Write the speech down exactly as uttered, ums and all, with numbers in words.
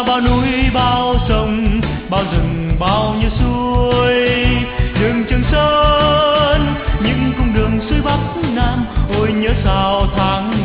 bao núi bao sông, bao rừng bao nhiêu suối, đường Trường Sơn những cung đường xuôi Bắc Nam. Ôi nhớ sao tháng